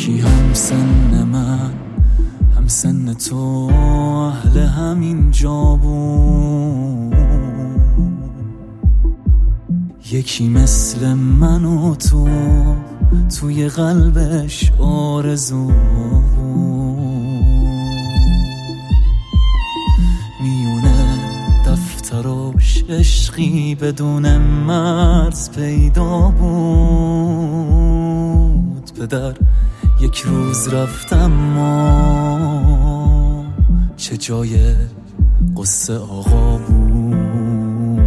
یکی هم سن من هم سن تو اهل همین جا بود، یکی مثل من و تو توی قلبش آرزو بود. میونه دفتراش عشقی بدون مرز پیدا بود. پدر یک روز رفتم ما چه جای قصه آقا بود.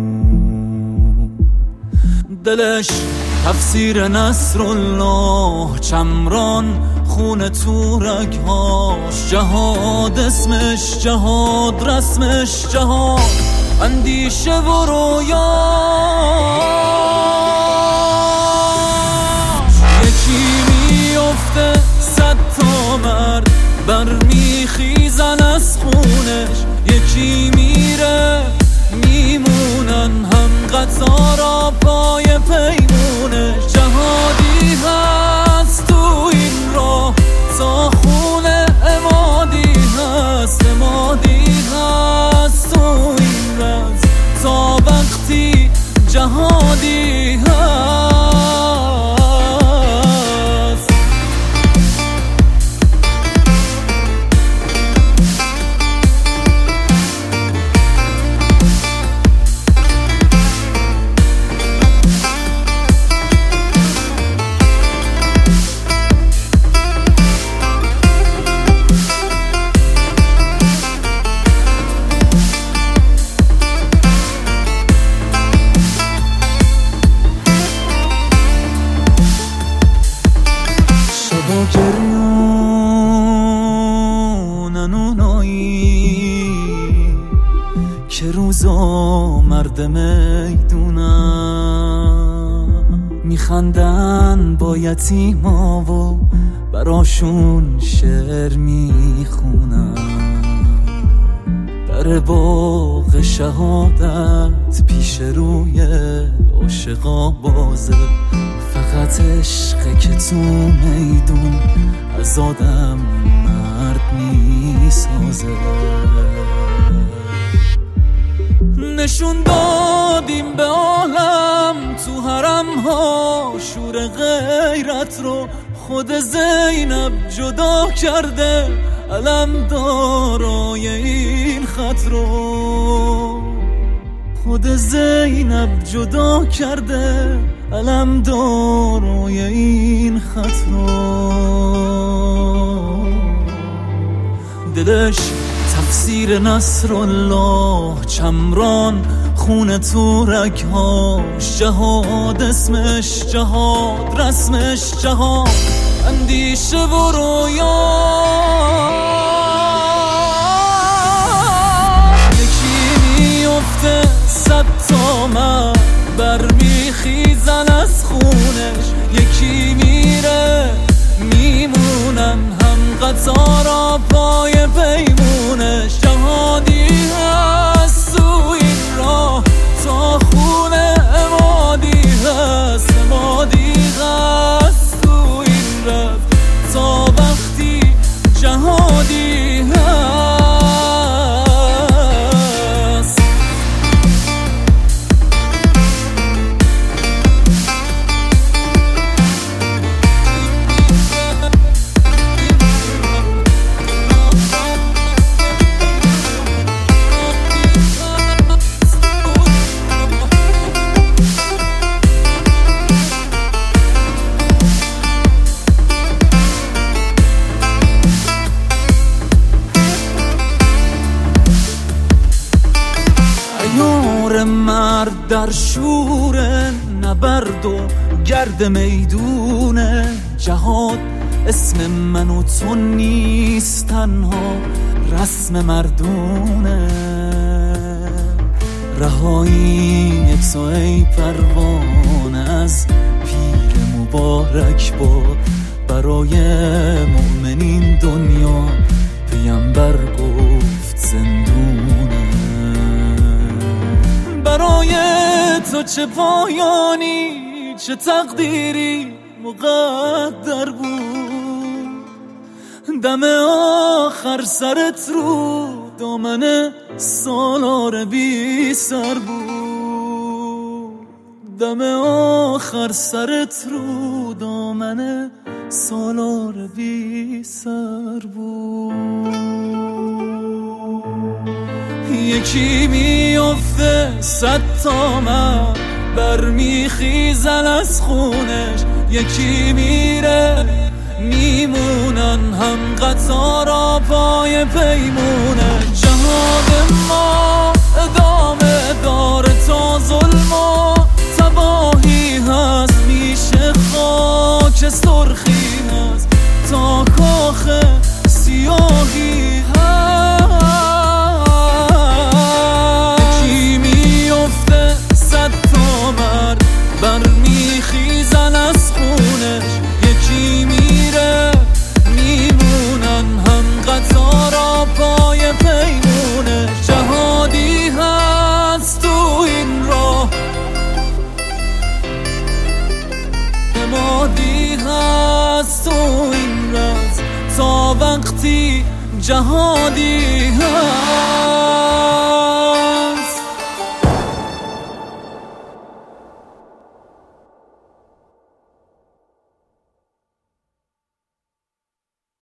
دلش تفسیر نصرالله چمران، خون تو رگهاش جهاد، اسمش جهاد رسمش جهاد، اندیشه و رویاش. یکی میفته 100 تا مرد برمیخیزن از خونش، یکی میره میمونن هم قطارا پای پیمونش. جهادی هست تو این راه تا خونه امادی هست، امادی هست تو این رز تا وقتی جهادی هست. گریونن اونایی که روزا مرد میدونن، میخندن با یتیما و براشون شعر میخونن. در باغ شهادت پیش روی عاشقا بازه، فقط عشقه که تو میدون از آدم مرد میسازه. نشون دادیم به عالم تو حرم ها شور غیرت رو، خود زینب جدا کرده علم دارای این خط رو. خود زینب جدا کرده علم دارای این خط رو. دلش تفسیر نصرالله چمران، خون تو رگهاش جهاد، اسمش جهاد رسمش جهاد، اندیشه و رویاش. یکی میفته 100 تا مرد برمیخیزن از خونش، یکی میره میمونن هم قطارا پای پیمونش. جهادی هست تو این راه تا خونه امادی هست، امادی هست تو این رفت تا وقتی جهادی هست. مرد در شور نبرد و گرد میدونه، جهاد اسم من و تو نیست تنها رسم مردونه. رهایی تو ای پروانه از پیر مبارک باد، برای مؤمنین دنیا پیامبر گفت زندونه. برای تو چه پایانی چه تقدیری مقدر بود، دم آخر سرت رو دامن سالار بی سر بود، دم آخر سرت رو دامن سالار بی سر بود. یکی میفته 100 تا مرد برمیخیزن از خونش، یکی میره میمونن هم قطارا پای پیمونه. جهاد ما ادامه داره تا ظلم و تباهی هست، میشه خاک سرخی هست تا کاخ سیاهی هست. یکی میفته 100 تا مرد برمیخیزن از خونش، یکی میره میمونن هم قطارا پای پیمونه. جهادی هست تو این راه، نمادی هست تو این راز، تا وقتی جهادی هست.